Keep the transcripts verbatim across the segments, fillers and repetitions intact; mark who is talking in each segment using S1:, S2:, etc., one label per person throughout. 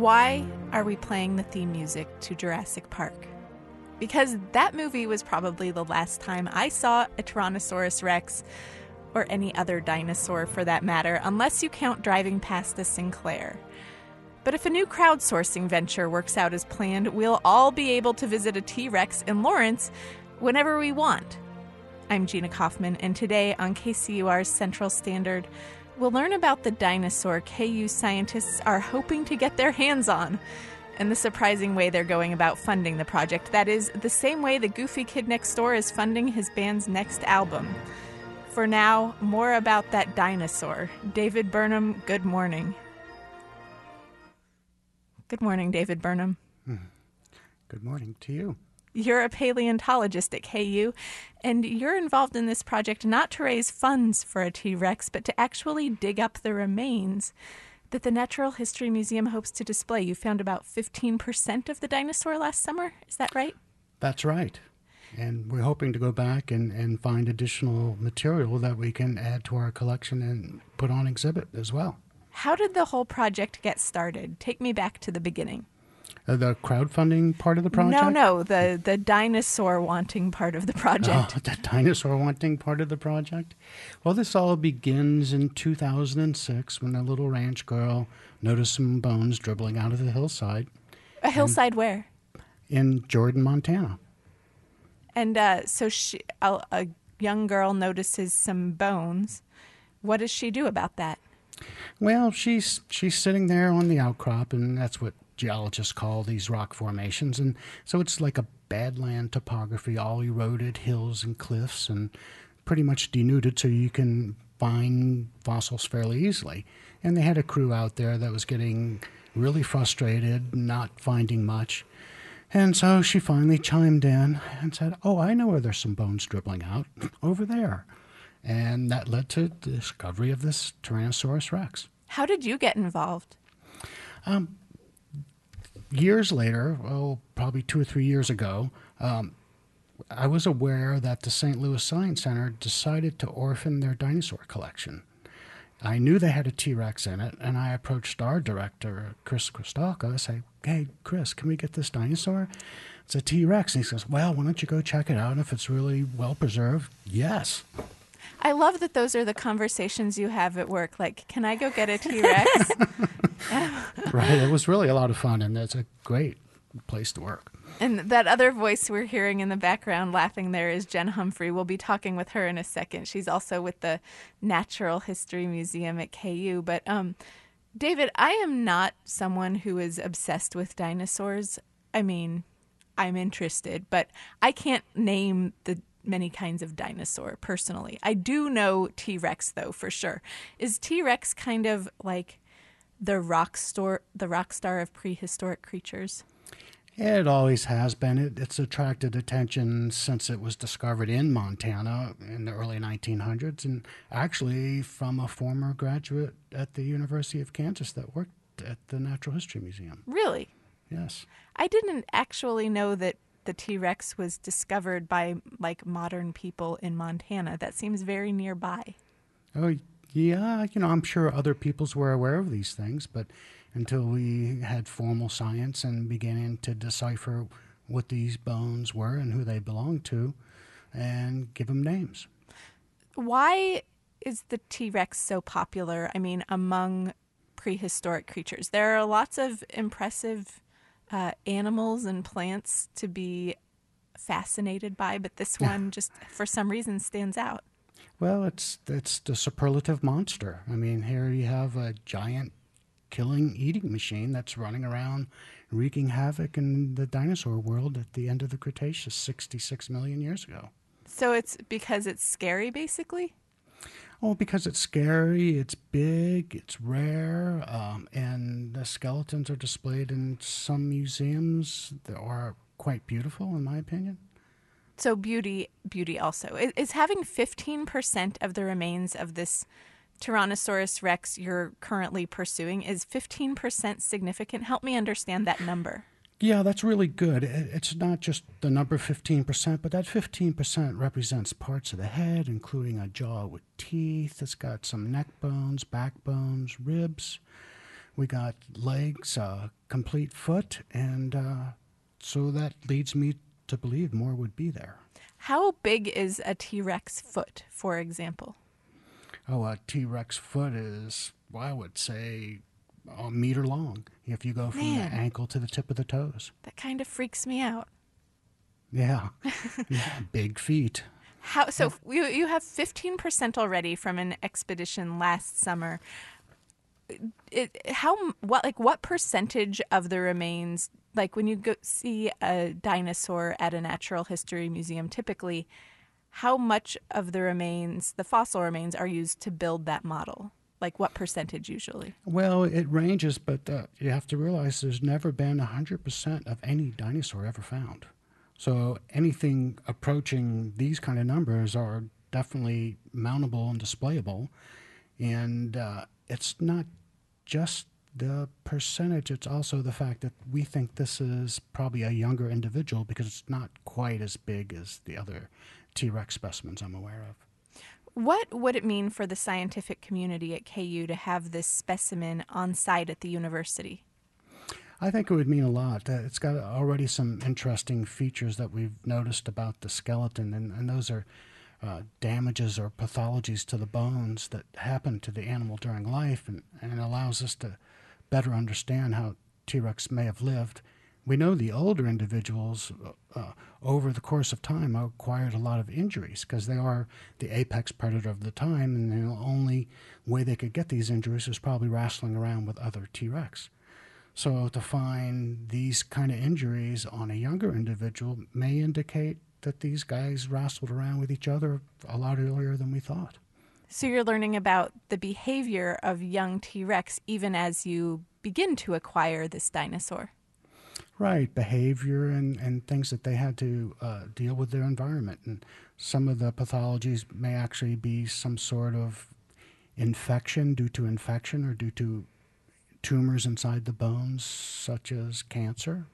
S1: Why are we playing the theme music to Jurassic Park? Because that movie was probably the last time I saw a Tyrannosaurus Rex, or any other dinosaur for that matter, unless you count driving past a Sinclair. But if a new crowdsourcing venture works out as planned, we'll all be able to visit a T-Rex in Lawrence whenever we want. I'm Gina Kaufman, and today on K C U R's Central Standard, we'll learn about the dinosaur K U scientists are hoping to get their hands on, and the surprising way they're going about funding the project. That is, the same way the Goofy Kid Next Door is funding his band's next album. For now, more about that dinosaur. David Burnham, good morning. Good morning, David Burnham.
S2: Good morning to you.
S1: You're a paleontologist at K U, and you're involved in this project not to raise funds for a T-Rex, but to actually dig up the remains that the Natural History Museum hopes to display. You found about fifteen percent of the dinosaur last summer. Is that right?
S2: That's right. And we're hoping to go back and, and find additional material that we can add to our collection and put on exhibit as well.
S1: How did the whole project get started? Take me back to the beginning.
S2: Uh, the crowdfunding part of the project?
S1: No, no, the, the dinosaur wanting part of the project.
S2: Oh, the dinosaur wanting part of the project? Well, this all begins in two thousand six when a little ranch girl noticed some bones dribbling out of the hillside.
S1: A hillside where?
S2: In Jordan, Montana.
S1: And uh, so she, a, a young girl notices some bones. What does she do about that?
S2: Well, she's she's sitting there on the outcrop, and that's what geologists call these rock formations. And so it's like a badland topography, all eroded hills and cliffs, and pretty much denuded so you can find fossils fairly easily. And they had a crew out there that was getting really frustrated, not finding much. And so she finally chimed in and said, oh, I know where there's some bones dribbling out, over there. And that led to the discovery of this Tyrannosaurus Rex.
S1: How did you get involved?
S2: Um, years later, oh, probably two or three years ago, um, I was aware that the Saint Louis Science Center decided to orphan their dinosaur collection. I knew they had a T-Rex in it, and I approached our director, Chris Krostalka. I said, hey, Chris, can we get this dinosaur? It's a T-Rex. And he says, well, why don't you go check it out? And if it's really well-preserved, yes.
S1: I love that those are the conversations you have at work. Like, can I go get a T-Rex?
S2: Right. It was really a lot of fun, and it's a great place to work.
S1: And that other voice we're hearing in the background laughing there is Jen Humphrey. We'll be talking with her in a second. She's also with the Natural History Museum at K U. But, um, David, I am not someone who is obsessed with dinosaurs. I mean, I'm interested, but I can't name the many kinds of dinosaur personally. I do know T-Rex, though, for sure. Is T-Rex kind of like the rock star, the rock star of prehistoric creatures?
S2: It always has been. It, it's attracted attention since it was discovered in Montana in the early nineteen hundreds, and actually from a former graduate at the University of Kansas that worked at the Natural History Museum.
S1: Really?
S2: Yes.
S1: I didn't actually know that the T-Rex was discovered by, like, modern people in Montana. That seems very nearby.
S2: Oh, yeah. You know, I'm sure other peoples were aware of these things, but until we had formal science and beginning to decipher what these bones were and who they belonged to and give them names.
S1: Why is the T-Rex so popular, I mean, among prehistoric creatures? There are lots of impressive uh, animals and plants to be fascinated by, but this one just, for some reason, stands out.
S2: Well, it's it's the superlative monster. I mean, here you have a giant killing, eating machine that's running around wreaking havoc in the dinosaur world at the end of the Cretaceous sixty-six million years ago.
S1: So it's because it's scary, basically?
S2: Oh, because it's scary, it's big, it's rare, um, and the skeletons are displayed in some museums that are quite beautiful, in my opinion.
S1: So beauty, beauty also. Is, is having fifteen percent of the remains of this Tyrannosaurus Rex you're currently pursuing, is fifteen percent significant? Help me understand that number.
S2: Yeah, that's really good. It's not just the number fifteen percent, but that fifteen percent represents parts of the head, including a jaw with teeth. It's got some neck bones, backbones, ribs. we got legs, uh, complete foot, and uh, so that leads me to believe more would be there.
S1: How big is a T-Rex foot, for example?
S2: Oh, a T-Rex foot is, well, I would say, a meter long if you go from
S1: Man.
S2: the ankle to the tip of the toes.
S1: That kind of freaks me out.
S2: Yeah, yeah, big feet.
S1: How so? You you have fifteen percent already from an expedition last summer. It, how what like what percentage of the remains, like when you go see a dinosaur at a natural history museum, typically, how much of the remains, the fossil remains, are used to build that model? Like what percentage usually?
S2: Well, it ranges, but uh, you have to realize there's never been one hundred percent of any dinosaur ever found. So anything approaching these kind of numbers are definitely mountable and displayable. And uh, it's not just the percentage, it's also the fact that we think this is probably a younger individual because it's not quite as big as the other T-Rex specimens I'm aware of.
S1: What would it mean for the scientific community at K U to have this specimen on site at the university?
S2: I think it would mean a lot. Uh, it's got already some interesting features that we've noticed about the skeleton, and, and those are uh, damages or pathologies to the bones that happen to the animal during life, and, and allows us to better understand how T-Rex may have lived. We know the older individuals uh, over the course of time acquired a lot of injuries because they are the apex predator of the time, and the only way they could get these injuries is probably wrestling around with other T-Rex. So to find these kind of injuries on a younger individual may indicate that these guys wrestled around with each other a lot earlier than we thought.
S1: So you're learning about the behavior of young T-Rex even as you begin to acquire this dinosaur.
S2: Right, behavior and, and things that they had to uh, deal with their environment. And some of the pathologies may actually be some sort of infection due to infection or due to tumors inside the bones, such as cancer.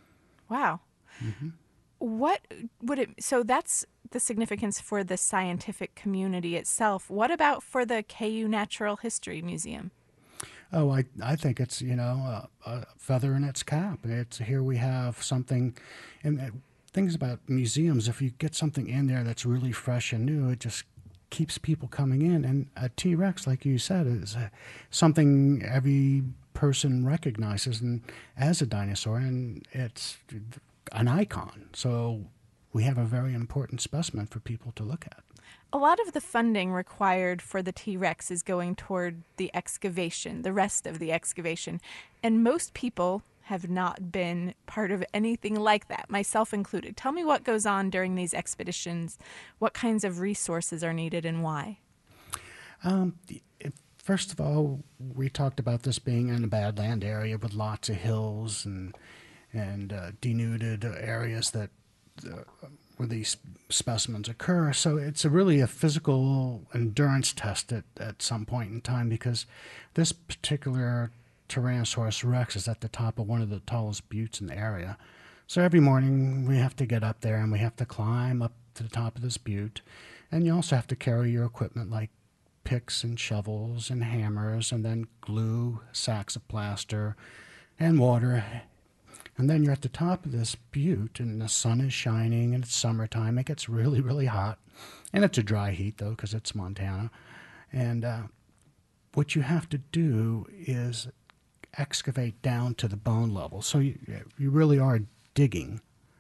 S1: Wow.
S2: Mm-hmm.
S1: What would it, so that's the significance for the scientific community itself. What about for the K U Natural History Museum?
S2: Oh, I I think it's, you know, a, a feather in its cap. It's here we have something, and uh, things about museums, if you get something in there that's really fresh and new, it just keeps people coming in. And a T-Rex, like you said, is uh, something every person recognizes and as a dinosaur, and it's an icon. So we have a very important specimen for people to look at.
S1: A lot of the funding required for the T-Rex is going toward the excavation, the rest of the excavation. And most people have not been part of anything like that, myself included. Tell me what goes on during these expeditions, what kinds of resources are needed and why?
S2: Um, first of all, we talked about this being in a badland area with lots of hills and, and uh, denuded areas that uh, where these specimens occur. So it's a really a physical endurance test at, at some point in time, because this particular Tyrannosaurus rex is at the top of one of the tallest buttes in the area. So every morning we have to get up there and we have to climb up to the top of this butte. And you also have to carry your equipment like picks and shovels and hammers, and then glue, sacks of plaster, and water. And then you're at the top of this butte, and the sun is shining, and it's summertime. It gets really, really hot. And it's a dry heat, though, because it's Montana. And uh, what you have to do is excavate down to the bone level. So you, you really are digging.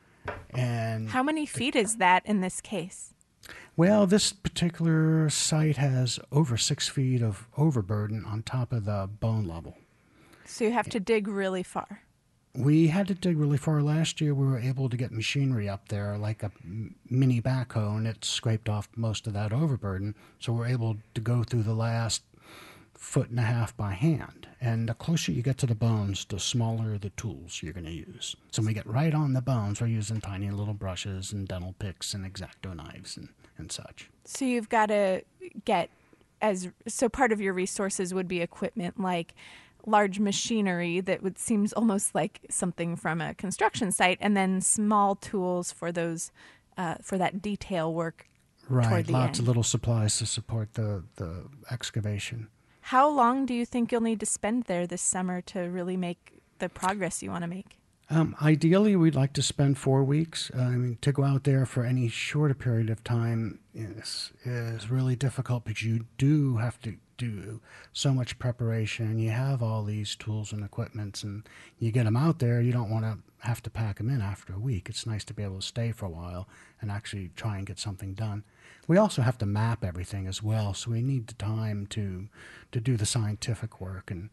S2: And
S1: how many feet is that in this case?
S2: Well, this particular site has over six feet of overburden on top of the bone level.
S1: So you have to dig really far.
S2: We had to dig really far. Last year, we were able to get machinery up there, like a mini backhoe, and it scraped off most of that overburden. So we're able to go through the last foot and a half by hand. And the closer you get to the bones, the smaller the tools you're going to use. So when we get right on the bones, we're using tiny little brushes and dental picks and X-Acto knives and, and such.
S1: So you've got to get as so part of your resources would be equipment like large machinery that would seems almost like something from a construction site, and then small tools for those uh, for that detail work.
S2: Right,
S1: toward the
S2: lots
S1: end.
S2: of little supplies to support the, the excavation.
S1: How long do you think you'll need to spend there this summer to really make the progress you want to make?
S2: Um, ideally, we'd like to spend four weeks. Uh, I mean, to go out there for any shorter period of time is, is really difficult because you do have to do so much preparation. You have all these tools and equipments, and you get them out there. You don't want to have to pack them in after a week. It's nice to be able to stay for a while and actually try and get something done. We also have to map everything as well, so we need the time to to do the scientific work and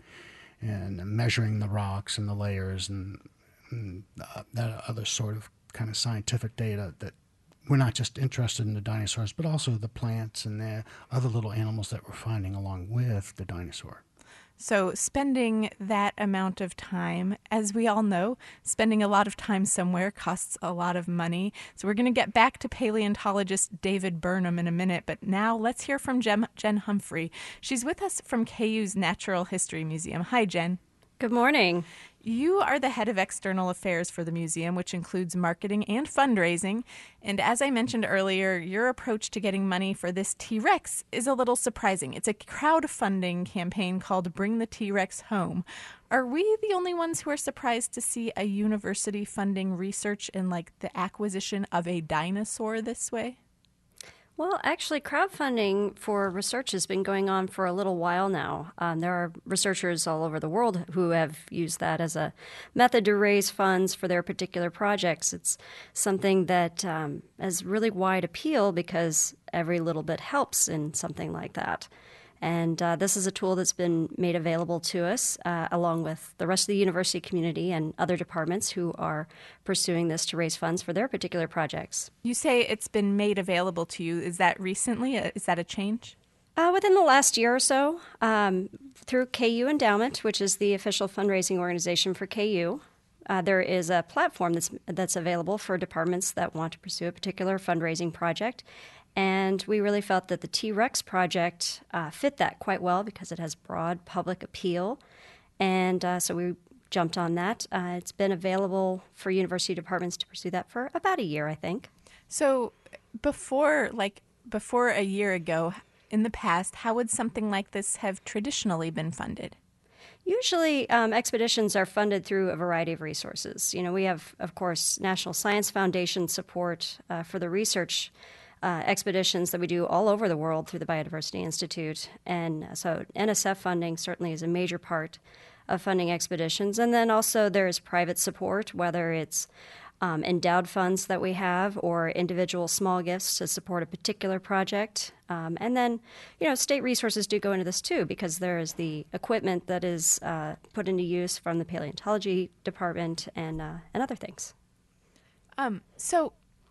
S2: and measuring the rocks and the layers and and uh, that other sort of kind of scientific data that we're not just interested in the dinosaurs, but also the plants and the other little animals that we're finding along with the dinosaur.
S1: So spending that amount of time, as we all know, spending a lot of time somewhere costs a lot of money. So we're going to get back to paleontologist David Burnham in a minute, but now let's hear from Jen, Jen Humphrey. She's with us from K U's Natural History Museum. Hi, Jen.
S3: Good morning.
S1: You are the head of external affairs for the museum, which includes marketing and fundraising. And as I mentioned earlier, your approach to getting money for this T-Rex is a little surprising. It's a crowdfunding campaign called Bring the T-Rex Home. Are we the only ones who are surprised to see a university funding research in like the acquisition of a dinosaur this way?
S3: Well, actually, crowdfunding for research has been going on for a little while now. Um, there are researchers all over the world who have used that as a method to raise funds for their particular projects. It's something that um, has really wide appeal because every little bit helps in something like that. And uh, this is a tool that's been made available to us, uh, along with the rest of the university community and other departments who are pursuing this to raise funds for their particular projects.
S1: You say it's been made available to you. Is that recently? Is that a change?
S3: Uh, within the last year or so, um, through K U Endowment, which is the official fundraising organization for K U, uh, there is a platform that's that's available for departments that want to pursue a particular fundraising project. And we really felt that the T-Rex project uh, fit that quite well because it has broad public appeal. And uh, so we jumped on that. Uh, it's been available for university departments to pursue that for about a year, I think.
S1: So before, like, before a year ago, in the past, how would something like this have traditionally been funded?
S3: Usually, um, expeditions are funded through a variety of resources. You know, we have, of course, National Science Foundation support uh, for the research Uh, expeditions that we do all over the world through the Biodiversity Institute. And so N S F funding certainly is a major part of funding expeditions. And then also there's private support, whether it's um, endowed funds that we have or individual small gifts to support a particular project. Um, and then, you know, state resources do go into this too, because there is the equipment that is uh, put into use from the paleontology department and, uh, and other things.
S1: Um, so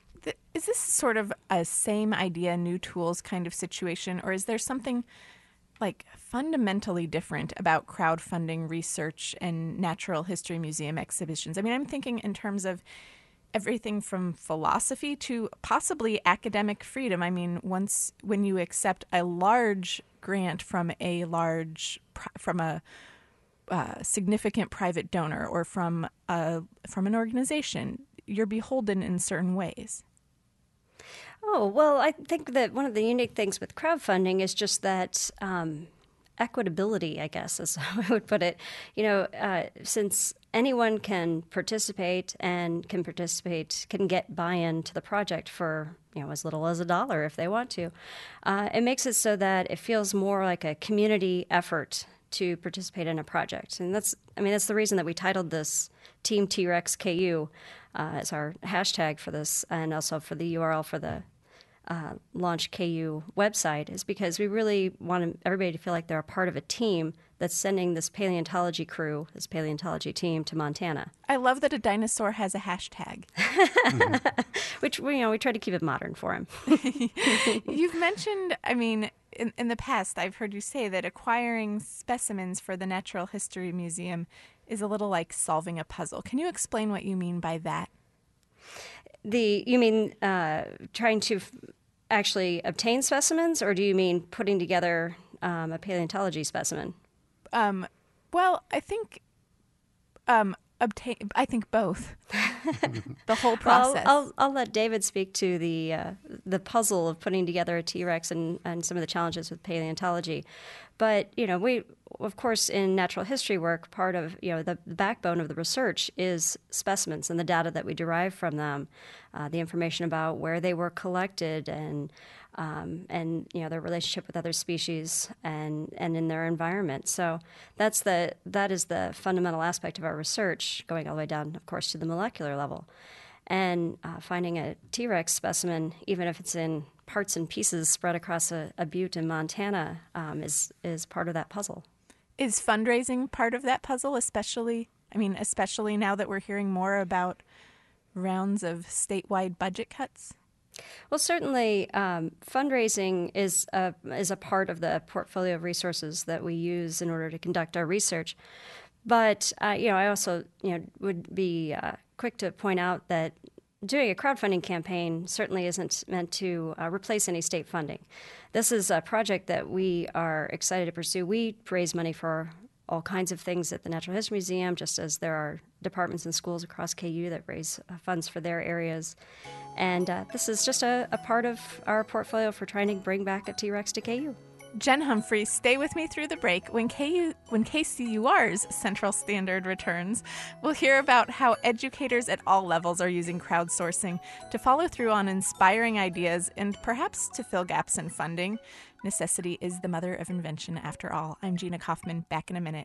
S1: is this sort of a same idea, new tools kind of situation, or is there something like fundamentally different about crowdfunding research and natural history museum exhibitions? I mean, I'm thinking in terms of everything from philosophy to possibly academic freedom. I mean, once when you accept a large grant from a large from a uh, significant private donor or from a from an organization, you're beholden in certain ways.
S3: Oh, well, I think that one of the unique things with crowdfunding is just that um, equitability, I guess, is how I would put it. You know, uh, since anyone can participate and can participate, can get buy-in to the project for, you know, as little as a dollar if they want to, uh, it makes it so that it feels more like a community effort to participate in a project. And that's, I mean, that's the reason that we titled this Team T-Rex K U uh, as our hashtag for this, and also for the U R L for the uh, Launch K U website, is because we really want everybody to feel like they're a part of a team that's sending this paleontology crew, this paleontology team to Montana.
S1: I love that a dinosaur has a hashtag.
S3: Which, you know, we try to keep it modern for him.
S1: You've mentioned, I mean, in, in the past, I've heard you say that acquiring specimens for the Natural History Museum is a little like solving a puzzle. Can you explain what you mean by that?
S3: The you mean uh, trying to f- actually obtain specimens, or do you mean putting together um, a paleontology specimen?
S1: Um, well, I think um, obtain. I think both. The whole process.
S3: Well, I'll, I'll I'll let David speak to the uh, the puzzle of putting together a T-Rex and, and some of the challenges with paleontology. But, you know, we, of course, in natural history work, part of, you know, the backbone of the research is specimens and the data that we derive from them, uh, the information about where they were collected and, um, and you know, their relationship with other species and, and in their environment. So that's the, that is the fundamental aspect of our research, going all the way down, of course, to the molecular level. And uh, finding a T-Rex specimen, even if it's in parts and pieces spread across a, a butte in Montana, um, is is part of that puzzle.
S1: Is fundraising part of that puzzle, especially, I mean, especially now that we're hearing more about rounds of statewide budget cuts?
S3: Well, certainly um, fundraising is a, is a part of the portfolio of resources that we use in order to conduct our research. But, uh, you know, I also, you know, would be uh, quick to point out that doing a crowdfunding campaign certainly isn't meant to uh, replace any state funding. This is a project that we are excited to pursue. We raise money for all kinds of things at the Natural History Museum, just as there are departments and schools across K U that raise uh, funds for their areas. And uh, this is just a, a part of our portfolio for trying to bring back a T-Rex to K U.
S1: Jen Humphrey, stay with me through the break. When K U, when K C U R's Central Standard returns, we'll hear about how educators at all levels are using crowdsourcing to follow through on inspiring ideas and perhaps to fill gaps in funding. Necessity is the mother of invention, after all. I'm Gina Kaufman, back in a minute.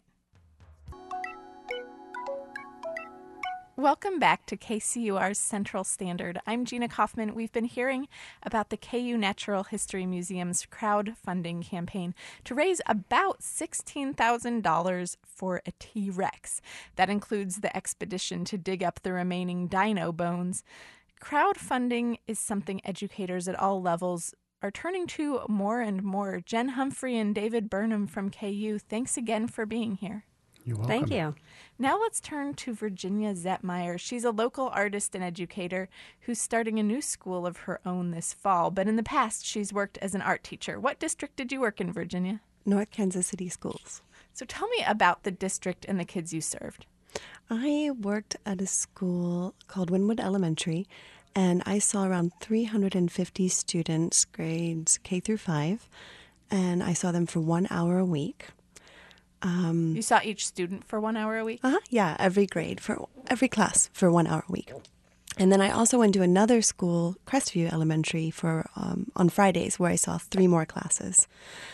S1: Welcome back to K C U R's Central Standard. I'm Gina Kaufman. We've been hearing about the K U Natural History Museum's crowdfunding campaign to raise about sixteen thousand dollars for a T-Rex. That includes the expedition to dig up the remaining dino bones. Crowdfunding is something educators at all levels are turning to more and more. Jen Humphrey and David Burnham from K U, thanks again for being here.
S2: You're welcome.
S3: Thank you.
S1: Now let's turn to Virginia Zettmeyer. She's a local artist and educator who's starting a new school of her own this fall. But in the past, she's worked as an art teacher. What district did you work in, Virginia?
S4: North Kansas City Schools.
S1: So tell me about the district and the kids you served.
S4: I worked at a school called Wynwood Elementary, and I saw around three hundred fifty students, grades K through five, and I saw them for one hour a week. Um,
S1: you saw each student for one hour a week?
S4: Uh-huh, yeah, every grade, for every class for one hour a week. And then I also went to another school, Crestview Elementary, for um, on Fridays, where I saw three more classes.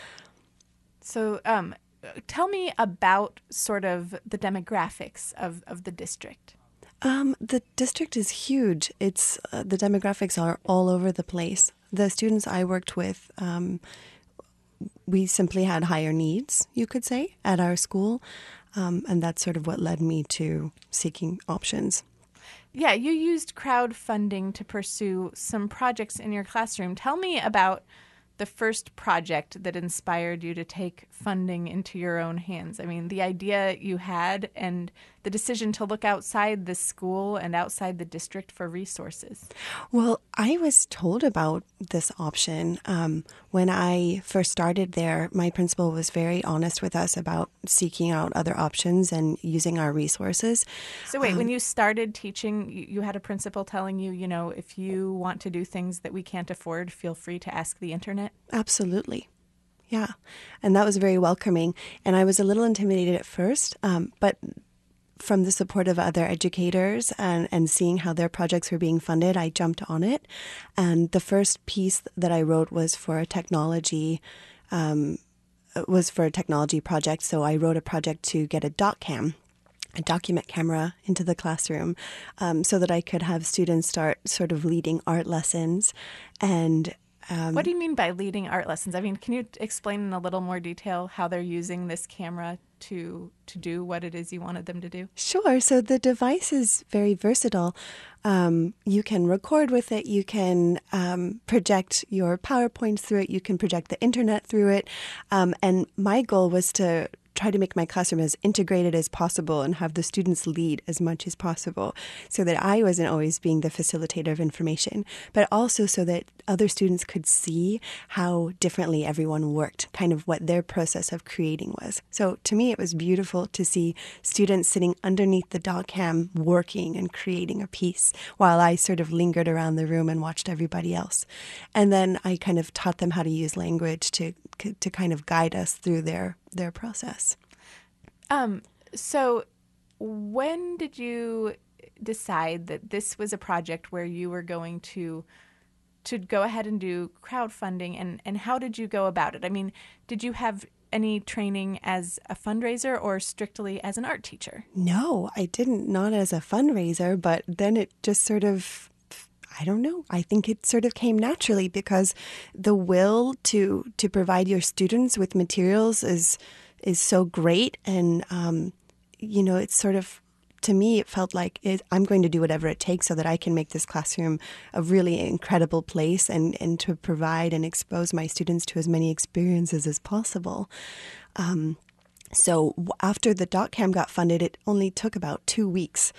S1: So um, tell me about sort of the demographics of, of the district.
S4: Um, the district is huge. It's uh, the demographics are all over the place. The students I worked with, um, we simply had higher needs, you could say, at our school. Um, and that's sort of what led me to seeking options.
S1: Yeah, you used crowdfunding to pursue some projects in your classroom. Tell me about the first project that inspired you to take funding into your own hands. I mean, the idea you had and the decision to look outside the school and outside the district for resources.
S4: Well, I was told about this option. Um, when I first started there, my principal was very honest with us about seeking out other options and using our resources.
S1: So wait,
S4: um,
S1: when you started teaching, you, you had a principal telling you, you know, if you want to do things that we can't afford, feel free to ask the internet?
S4: Absolutely. Yeah. And that was very welcoming. And I was a little intimidated at first, um, but from the support of other educators and, and seeing how their projects were being funded, I jumped on it. And the first piece that I wrote was for a technology, um, was for a technology project. So I wrote a project to get a dot cam, a document camera, into the classroom, um, so that I could have students start sort of leading art lessons. And um,
S1: what do you mean by leading art lessons? I mean, can you explain in a little more detail how they're using this camera to to do what it is you wanted them to do?
S4: Sure. So the device is very versatile. Um, you can record with it. You can um, project your PowerPoints through it. You can project the internet through it. Um, and my goal was to try to make my classroom as integrated as possible and have the students lead as much as possible so that I wasn't always being the facilitator of information, but also so that other students could see how differently everyone worked, kind of what their process of creating was. So to me, it was beautiful to see students sitting underneath the dot cam working and creating a piece while I sort of lingered around the room and watched everybody else. And then I kind of taught them how to use language to to kind of guide us through their their process.
S1: Um, so when did you decide that this was a project where you were going to to go ahead and do crowdfunding, and, and how did you go about it? I mean, did you have any training as a fundraiser or strictly as an art teacher?
S4: No, I didn't, not as a fundraiser, but then it just sort of, I don't know, I think it sort of came naturally because the will to to provide your students with materials is is so great. And, um, you know, it's sort of, to me, it felt like it, I'm going to do whatever it takes so that I can make this classroom a really incredible place and, and to provide and expose my students to as many experiences as possible. Um, so after the dot cam got funded, it only took about two weeks.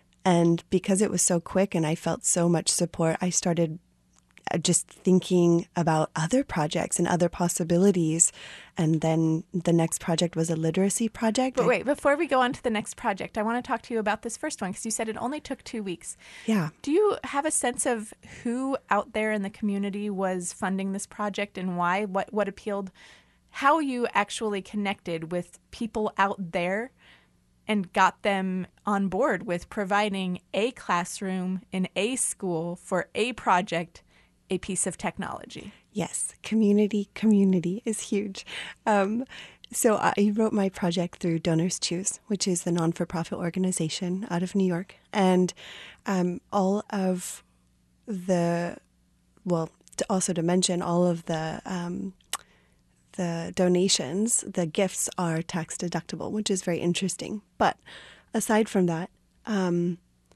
S4: And because it was so quick and I felt so much support, I started just thinking about other projects and other possibilities. And then the next project was a literacy project.
S1: But wait, before we go on to the next project, I want to talk to you about this first one because you said it only took two weeks.
S4: Yeah.
S1: Do you have a sense of who out there in the community was funding this project and why? What, what appealed? How you actually connected with people out there and got them on board with providing a classroom in a school for a project, a piece of technology?
S4: Yes, community, community is huge. Um, so I wrote my project through Donors Choose, which is the non-for-profit organization out of New York. And um, all of the, well, to also to mention, all of the um, the donations, the gifts are tax deductible, which is very interesting. But aside from that, um,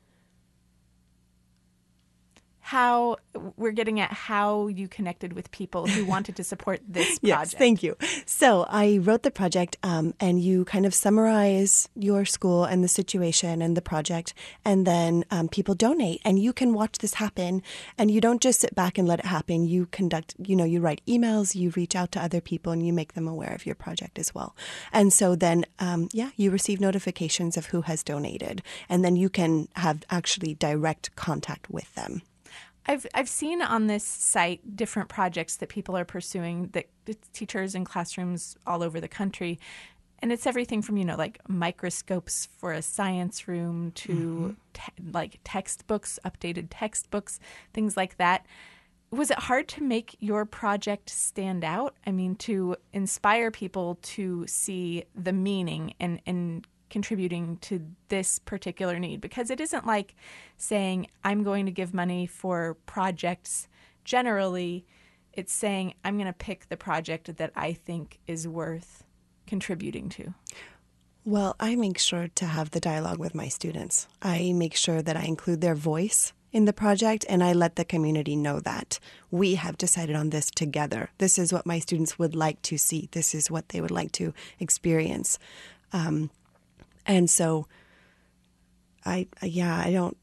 S1: how we're getting at how you connected with people who wanted to support this project.
S4: Yes, thank you. So I wrote the project um, and you kind of summarize your school and the situation and the project, and then um, people donate and you can watch this happen, and you don't just sit back and let it happen. You conduct, you know, you write emails, you reach out to other people, and you make them aware of your project as well. And so then, um, yeah, you receive notifications of who has donated, and then you can have actually direct contact with them.
S1: I've I've seen on this site different projects that people are pursuing, that teachers in classrooms all over the country, and it's everything from, you know, like microscopes for a science room to mm-hmm. te- like textbooks, updated textbooks, things like that. Was it hard to make your project stand out? I mean, to inspire people to see the meaning and and contributing to this particular need, because it isn't like saying I'm going to give money for projects generally. It's saying I'm going to pick the project that I think is worth contributing to.
S4: Well, I make sure to have the dialogue with my students. I make sure that I include their voice in the project, and I let the community know that we have decided on this together. This is what my students would like to see. This is what they would like to experience. Um, And so, I yeah, I don't.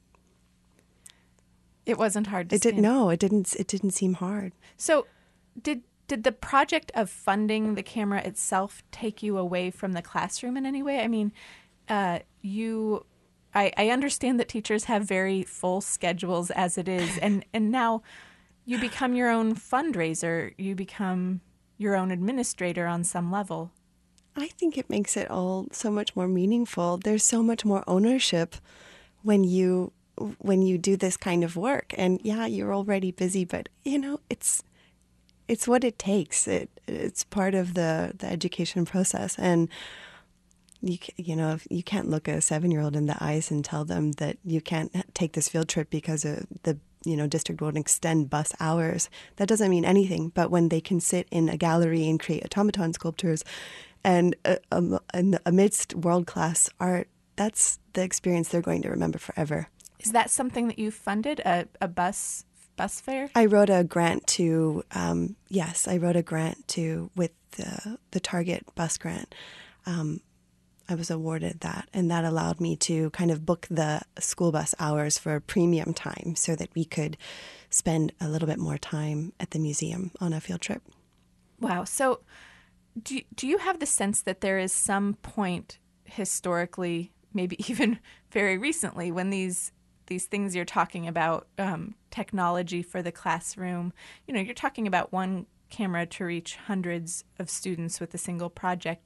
S1: It wasn't hard to
S4: It didn't. No, it didn't. It didn't seem hard.
S1: So, did did the project of funding the camera itself take you away from the classroom in any way? I mean, uh, you, I, I understand that teachers have very full schedules as it is, and and now you become your own fundraiser. You become your own administrator on some level.
S4: I think it makes it all so much more meaningful. There's so much more ownership when you when you do this kind of work. And yeah, you're already busy, but you know, it's it's what it takes. It it's part of the, the education process. And you you know, you can't look a seven-year-old in the eyes and tell them that you can't take this field trip because of the you know, district won't extend bus hours. That doesn't mean anything. But when they can sit in a gallery and create automaton sculptures and uh, um, and amidst world-class art, that's the experience they're going to remember forever.
S1: Is that something that you funded, a, a bus bus fare?
S4: I wrote a grant to, um, yes, I wrote a grant to, with the, the Target bus grant. Um, I was awarded that, and that allowed me to kind of book the school bus hours for premium time so that we could spend a little bit more time at the museum on a field trip.
S1: Wow. So do, do you have the sense that there is some point historically, maybe even very recently, when these these things you're talking about, um, technology for the classroom, you know, you're talking about one camera to reach hundreds of students with a single project,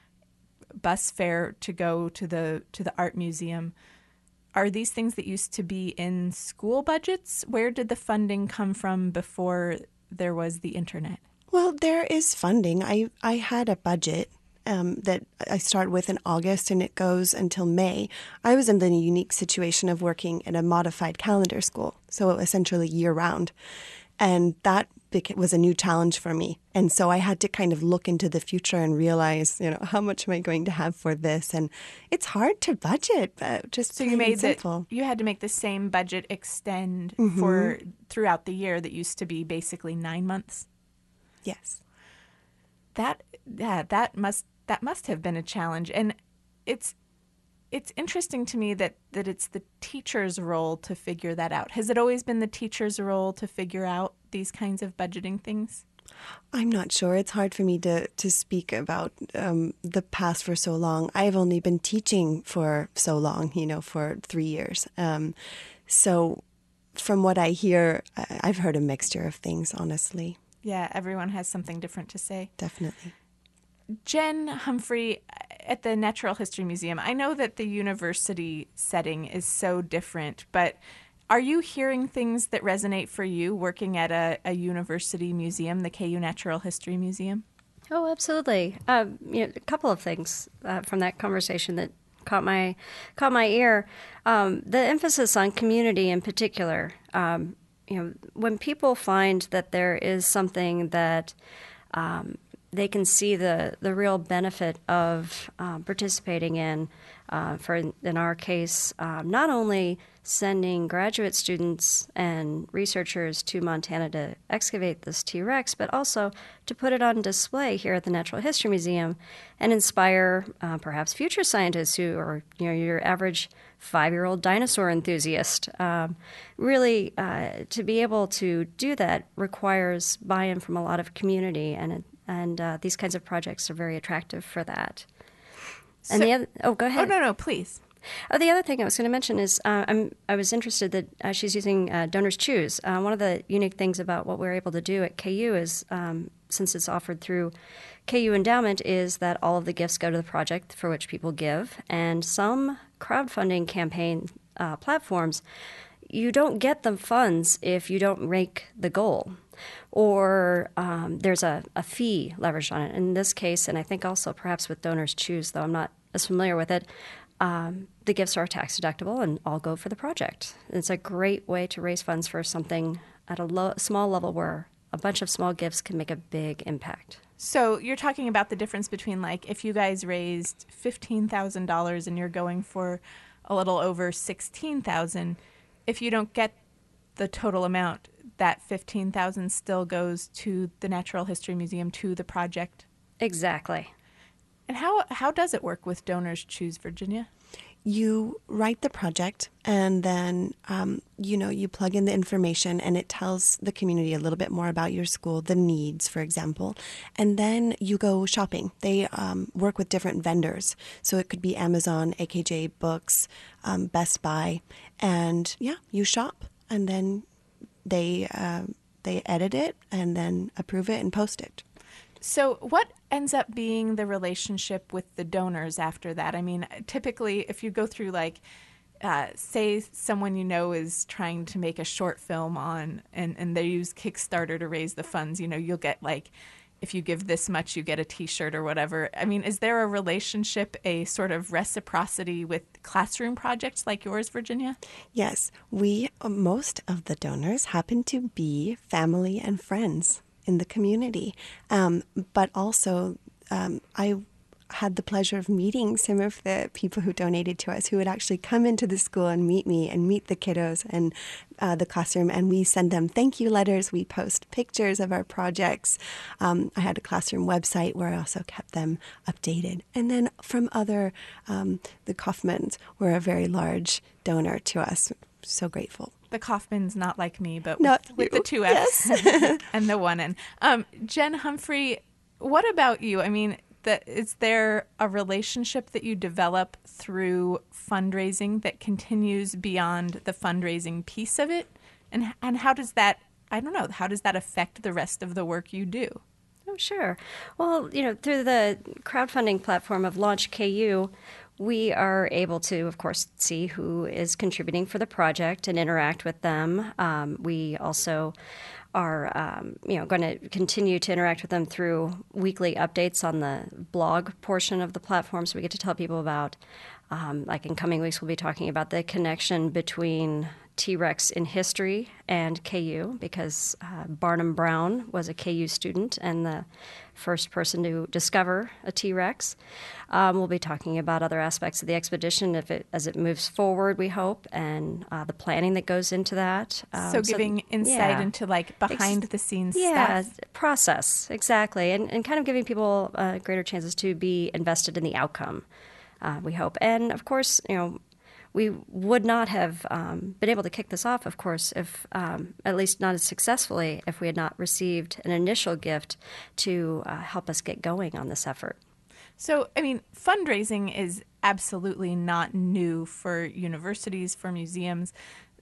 S1: bus fare to go to the to the art museum. Are these things that used to be in school budgets? Where did the funding come from before there was the internet?
S4: Well, there is funding. I, I had a budget um, that I start with in August and it goes until May. I was in the unique situation of working in a modified calendar school, so essentially year-round. And that was a new challenge for me. And so I had to kind of look into the future and realize, you know, how much am I going to have for this? And it's hard to budget, but just
S1: so you made
S4: simple.
S1: That you had to make the same budget extend
S4: Mm-hmm.
S1: for throughout the year that used to be basically nine months.
S4: Yes.
S1: That yeah, that must that must have been a challenge. And it's it's interesting to me that, that it's the teacher's role to figure that out. Has it always been the teacher's role to figure out these kinds of budgeting things?
S4: I'm not sure. It's hard for me to, to speak about um, the past for so long. I've only been teaching for so long, you know, for three years. Um, so from what I hear, I- I've heard a mixture of things, honestly.
S1: Yeah, everyone has something different to say.
S4: Definitely.
S1: Jen Humphrey, at the Natural History Museum, I know that the university setting is so different, but are you hearing things that resonate for you working at a, a university museum, the K U Natural History Museum?
S3: Oh, absolutely. Uh, you know, a couple of things uh, from that conversation that caught my caught my ear. Um, the emphasis on community in particular. Um, you know, when people find that there is something that um, they can see the, the real benefit of um, participating in, uh, for in our case, um, not only sending graduate students and researchers to Montana to excavate this T-Rex, but also to put it on display here at the Natural History Museum and inspire uh, perhaps future scientists who are, you know, your average five-year-old dinosaur enthusiast. Um, really, uh, to be able to do that requires buy-in from a lot of community, and and uh, these kinds of projects are very attractive for that.
S1: So,
S3: and the other, oh, go ahead.
S1: Oh, no, no, please.
S3: Oh, the other thing I was going to mention is uh, I'm, I was interested that uh, she's using uh, Donors Choose. Uh, one of the unique things about what we're able to do at K U is, um, since it's offered through K U Endowment, is that all of the gifts go to the project for which people give. And some crowdfunding campaign uh, platforms, you don't get the funds if you don't rank the goal. Or um, there's a, a fee leveraged on it. In this case, and I think also perhaps with Donors Choose, though I'm not as familiar with it, Um, the gifts are tax deductible and all go for the project. It's a great way to raise funds for something at a low, small level where a bunch of small gifts can make a big impact.
S1: So you're talking about the difference between, like, if you guys raised fifteen thousand dollars and you're going for a little over sixteen thousand dollars, if you don't get the total amount, that fifteen thousand dollars still goes to the Natural History Museum, to the project?
S3: Exactly.
S1: And how how does it work with Donors Choose, Virginia?
S4: You write the project, and then, um, you know, you plug in the information, and it tells the community a little bit more about your school, the needs, for example. And then you go shopping. They um, work with different vendors. So it could be Amazon, A K J Books, um, Best Buy. And, yeah, you shop, and then they uh, they edit it and then approve it and post it.
S1: So what ends up being the relationship with the donors after that? I mean, typically, if you go through, like, uh, say someone you know is trying to make a short film on, and, and they use Kickstarter to raise the funds, you know, you'll get, like, if you give this much, you get a T-shirt or whatever. I mean, is there a relationship, a sort of reciprocity with classroom projects like yours, Virginia?
S4: Yes. We, most of the donors happen to be family and friends in the community. Um, but also, um, I had the pleasure of meeting some of the people who donated to us, who would actually come into the school and meet me and meet the kiddos and uh, the classroom. And we send them thank you letters. We post pictures of our projects. Um, I had a classroom website where I also kept them updated. And then from other, um, the Kaufmans were a very large donor to us. So grateful.
S1: The Kaufman's not like me, but
S4: Not
S1: with, with
S4: you.
S1: the two F's
S4: Yes.
S1: and the one N. Um, Jen Humphrey, what about you? I mean, the, is there a relationship that you develop through fundraising that continues beyond the fundraising piece of it? And and how does that, I don't know, how does that affect the rest of the work you do?
S3: Oh, sure. Well, you know, through the crowdfunding platform of Launch K U, we are able to, of course, see who is contributing for the project and interact with them. Um, we also are, um, you know, going to continue to interact with them through weekly updates on the blog portion of the platform. So we get to tell people about, um, like in coming weeks, we'll be talking about the connection between T-Rex in history and K U, because uh, Barnum Brown was a K U student and the first person to discover a T-Rex. Um, we'll be talking about other aspects of the expedition if it, as it moves forward, we hope, and uh, the planning that goes into that. Um,
S1: so giving
S3: so,
S1: insight
S3: yeah.
S1: into like behind the scenes
S3: yeah,
S1: stuff.
S3: process, exactly, and, and kind of giving people uh, greater chances to be invested in the outcome, uh, we hope. And of course, you know, we would not have um, been able to kick this off, of course, if um, at least not as successfully, if we had not received an initial gift to uh, help us get going on this effort.
S1: So, I mean, fundraising is absolutely not new for universities, for museums.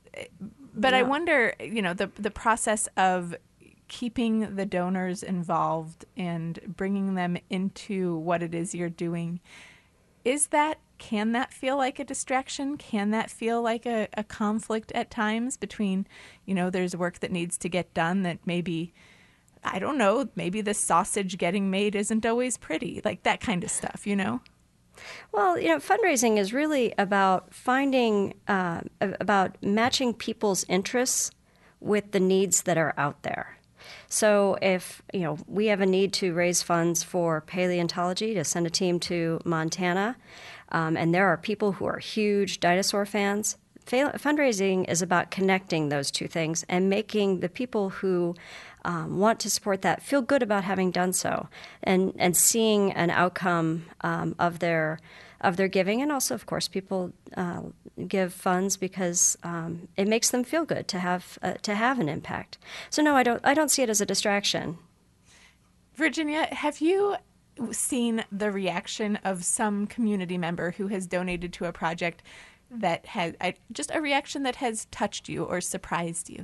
S1: But
S3: No.
S1: I wonder, you know, the the process of keeping the donors involved and bringing them into what it is you're doing, is that, can that feel like a distraction? Can that feel like a, a conflict at times between, you know, there's work that needs to get done that maybe, I don't know, maybe the sausage getting made isn't always pretty, like that kind of stuff, you know?
S3: Well, you know, fundraising is really about finding, uh, about matching people's interests with the needs that are out there. So if, you know, we have a need to raise funds for paleontology to send a team to Montana, um, and there are people who are huge dinosaur fans, fundraising is about connecting those two things and making the people who um, want to support that feel good about having done so, and and seeing an outcome um, of their of their giving. And also, of course, people uh, give funds because um, it makes them feel good to have uh, to have an impact. So no, I don't I don't see it as a distraction.
S1: Virginia, have you seen the reaction of some community member who has donated to a project that has I, just a reaction that has touched you or surprised you?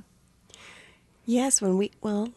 S4: Yes, when we, well,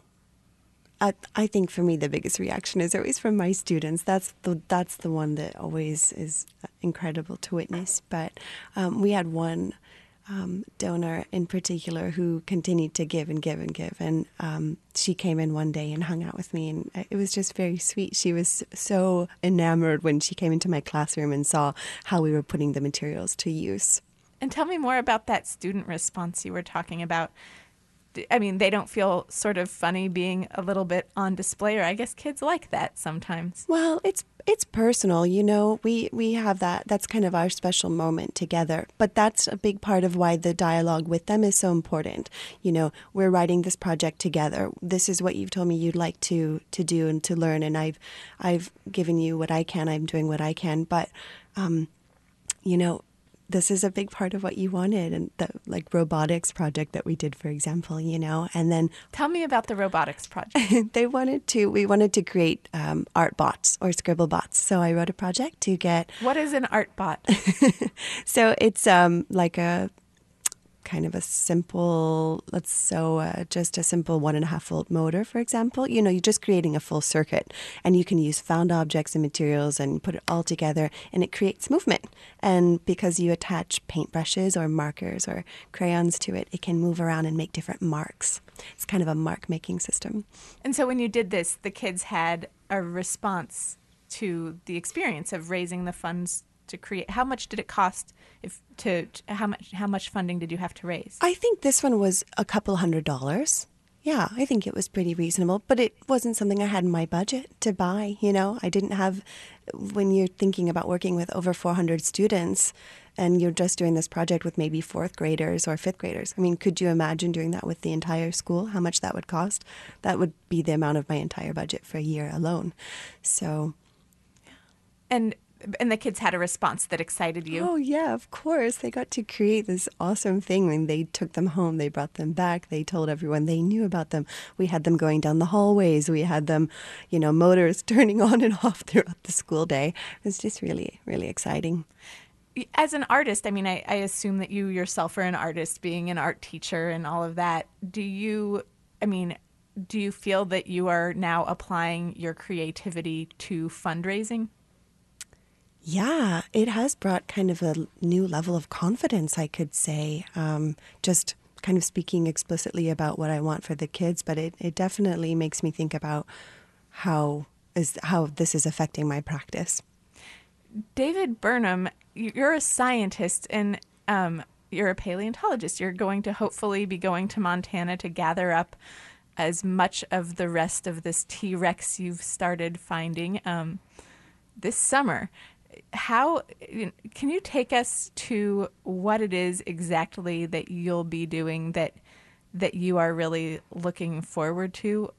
S4: I, I think for me the biggest reaction is always from my students. That's the that's the one that always is incredible to witness. But um, we had one um, donor in particular who continued to give and give and give. And um, she came in one day and hung out with me, and it was just very sweet. She was so enamored when she came into my classroom and saw how we were putting the materials to use.
S1: And tell me more about that student response you were talking about. I mean, they don't feel sort of funny being a little bit on display, or I guess kids like that sometimes.
S4: Well, it's it's personal, you know. We we have that. That's kind of our special moment together. But that's a big part of why the dialogue with them is so important. You know, we're writing this project together. This is what you've told me you'd like to to do and to learn, and I've I've given you what I can. I'm doing what I can. But, um, you know, this is a big part of what you wanted, and the like robotics project that we did, for example, you know, and then
S1: tell me about the robotics project.
S4: they wanted to, we wanted to create um, art bots or scribble bots. So I wrote a project to get.
S1: What is an art bot?
S4: So it's um, like a kind of a simple, let's so uh, just a simple one and a half volt motor, for example. You know, you're just creating a full circuit, and you can use found objects and materials and put it all together, and it creates movement. And because you attach paintbrushes or markers or crayons to it, it can move around and make different marks. It's kind of a mark making system.
S1: And so when you did this, the kids had a response to the experience of raising the funds to create. How much did it cost? If to, to how much how much funding did you have to raise?
S4: I think this one was a couple hundred dollars. Yeah, I think it was pretty reasonable, but it wasn't something I had in my budget to buy. You know, I didn't have, when you're thinking about working with over four hundred students and you're just doing this project with maybe fourth graders or fifth graders. I mean, could you imagine doing that with the entire school? How much that would cost? That would be the amount of my entire budget for a year alone. So.
S1: And And the kids had a response that excited you.
S4: Oh, yeah, of course. They got to create this awesome thing. When they took them home, they brought them back. They told everyone they knew about them. We had them going down the hallways. We had them, you know, motors turning on and off throughout the school day. It was just really, really exciting.
S1: As an artist, I mean, I, I assume that you yourself are an artist, being an art teacher and all of that. Do you, I mean, do you feel that you are now applying your creativity to fundraising?
S4: Yeah, it has brought kind of a new level of confidence, I could say. Um, just kind of speaking explicitly about what I want for the kids, but it, it definitely makes me think about how is how this is affecting my practice.
S1: David Burnham, you're a scientist and um, you're a paleontologist. You're going to hopefully be going to Montana to gather up as much of the rest of this T-Rex you've started finding um, this summer. How can you take us to what it is exactly that you'll be doing that that you are really looking forward to?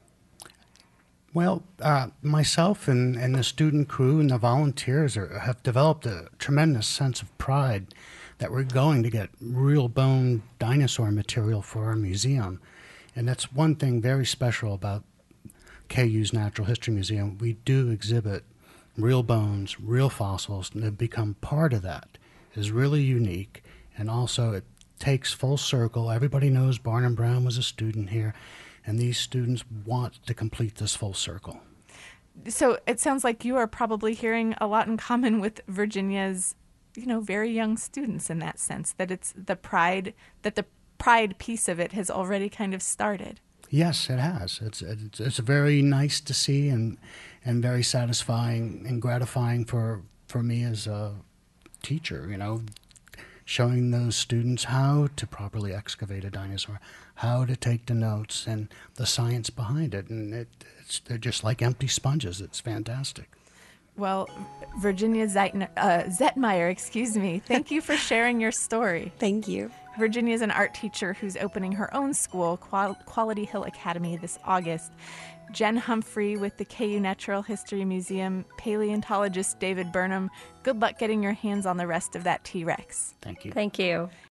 S2: Well, uh, myself and, and the student crew and the volunteers are, have developed a tremendous sense of pride that we're going to get real bone dinosaur material for our museum. And that's one thing very special about K U's Natural History Museum. We do exhibit real bones, real fossils, and to become part of that is really unique. And also it takes full circle. Everybody knows Barnum Brown was a student here, and these students want to complete this full circle.
S1: So it sounds like you are probably hearing a lot in common with Virginia's, you know, very young students in that sense, that it's the pride, that the pride piece of it has already kind of started.
S2: Yes, it has. It's it's, it's very nice to see and and very satisfying and gratifying for, for me as a teacher, you know, showing those students how to properly excavate a dinosaur, how to take the notes and the science behind it. And it, it's, they're just like empty sponges. It's fantastic.
S1: Well, Virginia Zeitner, uh, Zetmeyer, excuse me, thank you for sharing your story.
S4: Thank you.
S1: Virginia is an art teacher who's opening her own school, Qual- Quality Hill Academy, this August. Jen Humphrey with the K U Natural History Museum, paleontologist David Burnham, good luck getting your hands on the rest of that T-Rex.
S2: Thank you.
S3: Thank you.